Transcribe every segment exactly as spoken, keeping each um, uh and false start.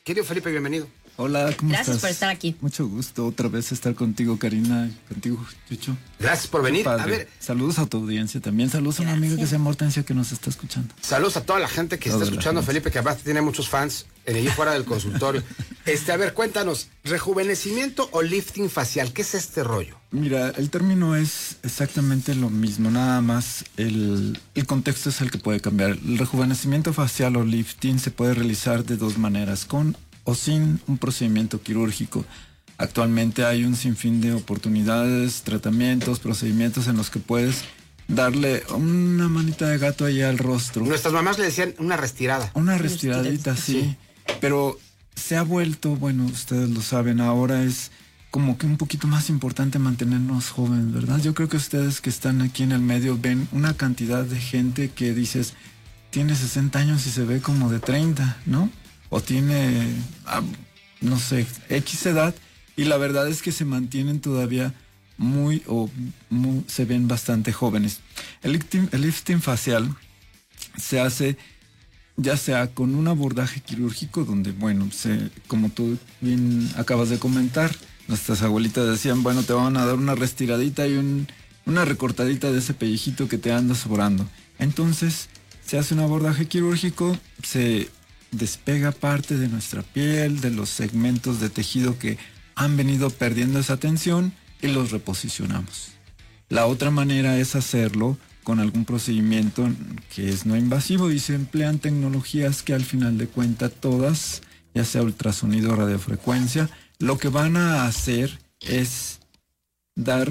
Querido Felipe, bienvenido. Hola, ¿cómo Gracias estás? por estar aquí. Mucho gusto otra vez estar contigo, Karina, contigo, Chucho. Gracias por venir. A ver, saludos a tu audiencia también. Saludos Gracias. a una amiga que se llama Hortensia que nos está escuchando. saludos a toda la gente que Toda está la escuchando a gente. Felipe, que además tiene muchos fans en el y fuera del consultorio. Este, a ver, cuéntanos, ¿rejuvenecimiento o lifting facial? ¿Qué es este rollo? Mira, el término es exactamente lo mismo, nada más el, el contexto es el que puede cambiar. El rejuvenecimiento facial o lifting se puede realizar de dos maneras, con o sin un procedimiento quirúrgico. Actualmente hay un sinfín de oportunidades, tratamientos, procedimientos en los que puedes darle una manita de gato ahí al rostro. Nuestras mamás le decían una restirada. Una respiradita, sí. Sí. Pero se ha vuelto, bueno, ustedes lo saben, ahora es como que un poquito más importante mantenernos jóvenes, ¿verdad? Yo creo que ustedes que están aquí en el medio ven una cantidad de gente que dices, tiene sesenta años y se ve como de treinta, ¿no? O tiene, ah, no sé, X edad, y la verdad es que se mantienen todavía muy, o muy, se ven bastante jóvenes. El lifting, el lifting facial se hace ya sea con un abordaje quirúrgico, donde, bueno, se, como tú bien acabas de comentar, nuestras abuelitas decían, bueno, te van a dar una restiradita y un, una recortadita de ese pellejito que te anda sobrando. Entonces, se hace un abordaje quirúrgico, se despega parte de nuestra piel, de los segmentos de tejido que han venido perdiendo esa tensión y los reposicionamos. La otra manera es hacerlo con algún procedimiento que es no invasivo y se emplean tecnologías que al final de cuentas todas, ya sea ultrasonido o radiofrecuencia, lo que van a hacer es dar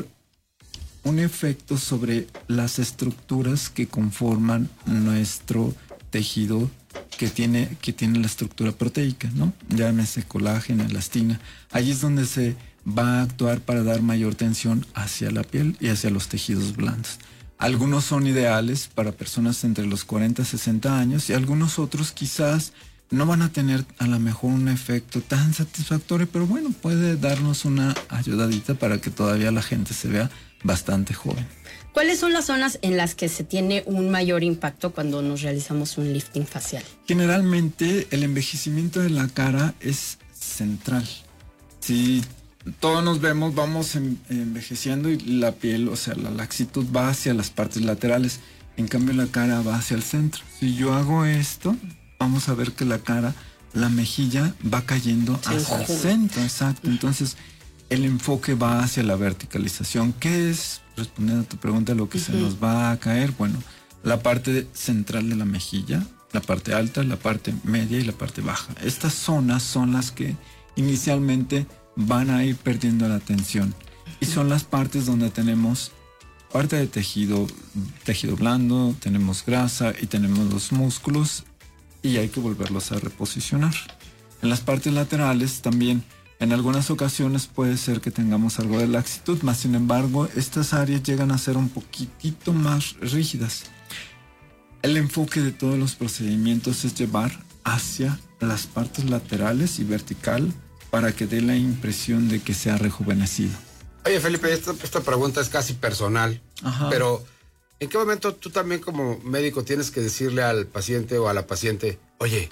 un efecto sobre las estructuras que conforman nuestro tejido que tiene, que tiene la estructura proteica, ¿no? Llámese colágeno, elastina. Allí es donde se va a actuar para dar mayor tensión hacia la piel y hacia los tejidos blandos. Algunos son ideales para personas entre los cuarenta y sesenta años y algunos otros quizás no van a tener a lo mejor un efecto tan satisfactorio, pero bueno, puede darnos una ayudadita para que todavía la gente se vea bastante joven. ¿Cuáles son las zonas en las que se tiene un mayor impacto cuando nos realizamos un lifting facial? Generalmente el envejecimiento de la cara es central. Si todos nos vemos, vamos en, envejeciendo y la piel, o sea, la laxitud va hacia las partes laterales. En cambio, la cara va hacia el centro. Si yo hago esto, vamos a ver que la cara, la mejilla va cayendo Sí, hacia el sí. centro, exacto. Entonces, el enfoque va hacia la verticalización. ¿Qué es? Respondiendo a tu pregunta, lo que uh-huh. se nos va a caer. Bueno, la parte central de la mejilla, la parte alta, la parte media y la parte baja. Estas zonas son las que inicialmente van a ir perdiendo la tensión. Y son las partes donde tenemos parte de tejido, tejido blando, tenemos grasa y tenemos los músculos y hay que volverlos a reposicionar. En las partes laterales también, en algunas ocasiones puede ser que tengamos algo de laxitud, más sin embargo, estas áreas llegan a ser un poquitito más rígidas. El enfoque de todos los procedimientos es llevar hacia las partes laterales y vertical para que dé la impresión de que se ha rejuvenecido. Oye, Felipe, esta, esta pregunta es casi personal, Ajá. pero ¿en qué momento tú también como médico tienes que decirle al paciente o a la paciente, oye,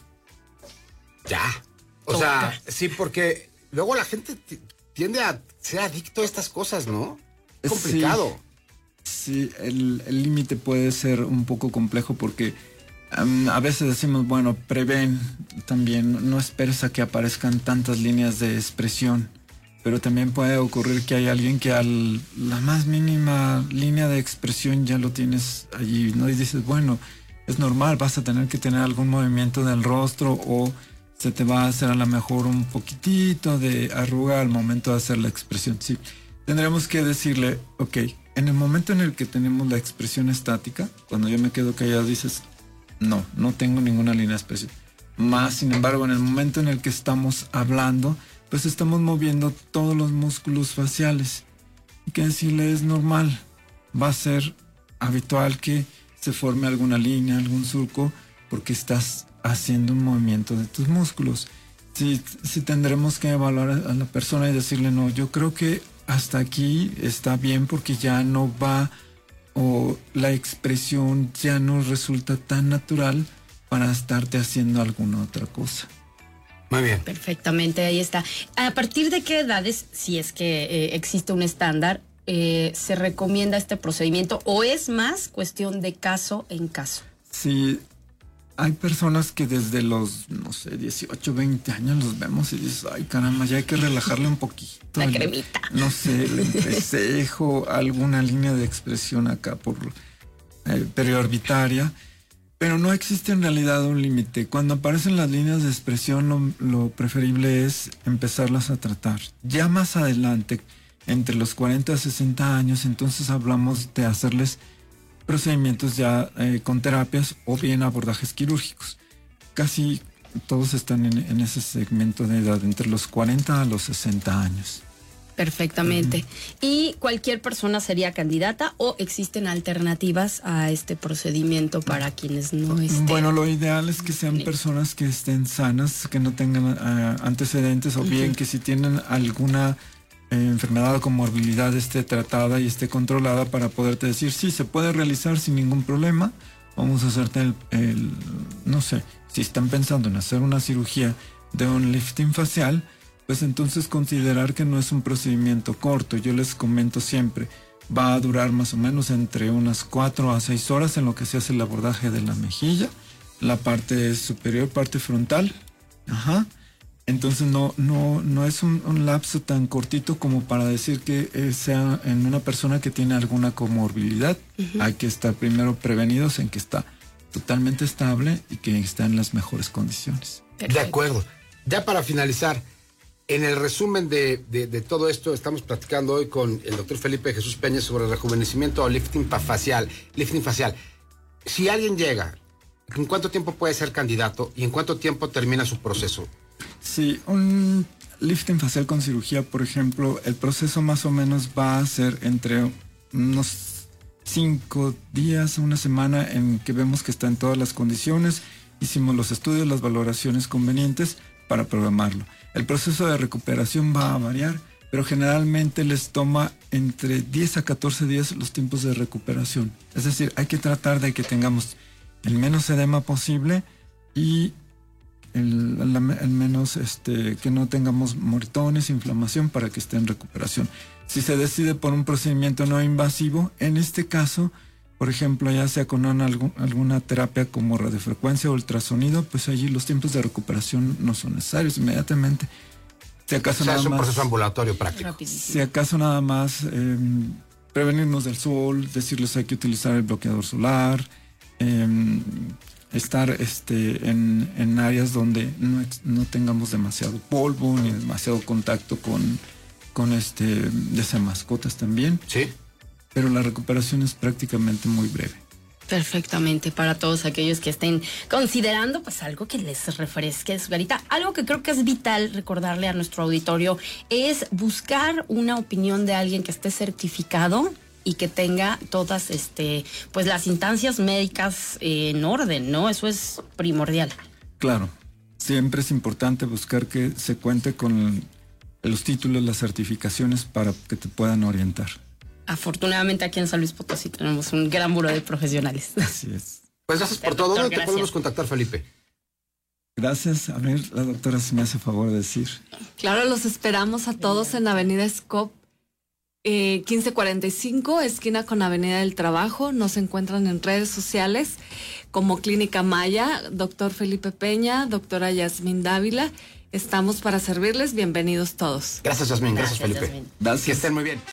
ya? O Toca. sea, sí, porque luego la gente t- tiende a ser adicto a estas cosas, ¿no? Es complicado. Sí, sí, el el límite puede ser un poco complejo porque um, a veces decimos, bueno, prevén también, no esperes a que aparezcan tantas líneas de expresión, pero también puede ocurrir que hay alguien que a la más mínima línea de expresión ya lo tienes allí, ¿no? Y dices, bueno, es normal, vas a tener que tener algún movimiento del rostro o se te va a hacer a lo mejor un poquitito de arruga al momento de hacer la expresión. Sí, tendremos que decirle, ok, en el momento en el que tenemos la expresión estática, cuando yo me quedo callado dices, no, no tengo ninguna línea de expresión. Más, sin embargo, en el momento en el que estamos hablando, pues estamos moviendo todos los músculos faciales. Y que decirle es normal, va a ser habitual que se forme alguna línea, algún surco, porque estás haciendo un movimiento de tus músculos. Sí, sí tendremos que evaluar a la persona y decirle, no, yo creo que hasta aquí está bien porque ya no va o la expresión ya no resulta tan natural para estarte haciendo alguna otra cosa. Muy bien. Perfectamente, ahí está. ¿A partir de qué edades, si es que eh, existe un estándar, eh, se recomienda este procedimiento o es más cuestión de caso en caso? Sí, hay personas que desde los, no sé, dieciocho, veinte años los vemos y dices, ay caramba, ya hay que relajarle un poquito. La cremita. No sé, el entrecejo, alguna línea de expresión acá por eh, periorbitaria. Pero no existe en realidad un límite. Cuando aparecen las líneas de expresión, lo, lo preferible es empezarlas a tratar. Ya más adelante, entre los cuarenta a sesenta años, entonces hablamos de hacerles procedimientos ya eh, con terapias o bien abordajes quirúrgicos. Casi todos están en, en ese segmento de edad, entre los cuarenta a los sesenta años. Perfectamente. Uh-huh. ¿Y cualquier persona sería candidata o existen alternativas a este procedimiento para quienes no estén? Bueno, lo ideal es que sean personas que estén sanas, que no tengan uh, antecedentes o uh-huh. bien que si tienen alguna eh, enfermedad o comorbilidad esté tratada y esté controlada para poderte decir, sí, se puede realizar sin ningún problema. Vamos a hacerte el, el no sé, si están pensando en hacer una cirugía de un lifting facial, pues entonces considerar que no es un procedimiento corto. Yo les comento siempre, va a durar más o menos entre unas cuatro a seis horas en lo que se hace el abordaje de la mejilla, la parte superior, parte frontal. Ajá. Entonces no, no, no es un, un lapso tan cortito como para decir que eh, sea en una persona que tiene alguna comorbilidad. Uh-huh. Hay que estar primero prevenidos en que está totalmente estable y que está en las mejores condiciones. Perfecto. De acuerdo. Ya para finalizar, en el resumen de, de, de todo esto, estamos platicando hoy con el doctor Felipe Jesús Peña sobre rejuvenecimiento o lifting facial. Lifting facial. Si alguien llega, ¿en cuánto tiempo puede ser candidato y en cuánto tiempo termina su proceso? Sí, un lifting facial con cirugía, por ejemplo, el proceso más o menos va a ser entre unos cinco días, una semana en que vemos que está en todas las condiciones. Hicimos los estudios, las valoraciones convenientes para programarlo. El proceso de recuperación va a variar, pero generalmente les toma entre diez a catorce días los tiempos de recuperación. Es decir, hay que tratar de que tengamos el menos edema posible y el, el, el menos, este, que no tengamos moretones, inflamación para que esté en recuperación. Si se decide por un procedimiento no invasivo, en este caso, por ejemplo, ya sea con una, algún, alguna terapia como radiofrecuencia o ultrasonido, pues allí los tiempos de recuperación no son necesarios inmediatamente. Si acaso o sea, nada es un más, proceso ambulatorio práctico. Si acaso nada más eh, prevenirnos del sol, decirles hay que utilizar el bloqueador solar, eh, estar este, en, en áreas donde no, no tengamos demasiado polvo ni demasiado contacto con, con este, ya sea mascotas también. Sí. Pero la recuperación es prácticamente muy breve. Perfectamente, para todos aquellos que estén considerando pues algo que les refresque su garita. Algo que creo que es vital recordarle a nuestro auditorio es buscar una opinión de alguien que esté certificado y que tenga todas este pues las instancias médicas eh, en orden, ¿no? Eso es primordial. Claro, siempre es importante buscar que se cuente con los títulos, las certificaciones para que te puedan orientar. Afortunadamente aquí en San Luis Potosí tenemos un gran buró de profesionales. Así es. Pues gracias por todo. ¿Dónde te podemos contactar, Felipe? Gracias. A ver, la doctora si me hace favor de decir. Claro, los esperamos a todos en Avenida Scop eh, quince cuarenta y cinco, esquina con Avenida del Trabajo. Nos encuentran en redes sociales como Clínica Maya, doctor Felipe Peña, doctora Yasmín Dávila. Estamos para servirles. Bienvenidos todos. Gracias, Yasmín. Gracias, Gracias, Felipe. Yasmín. Gracias. Que estén muy bien.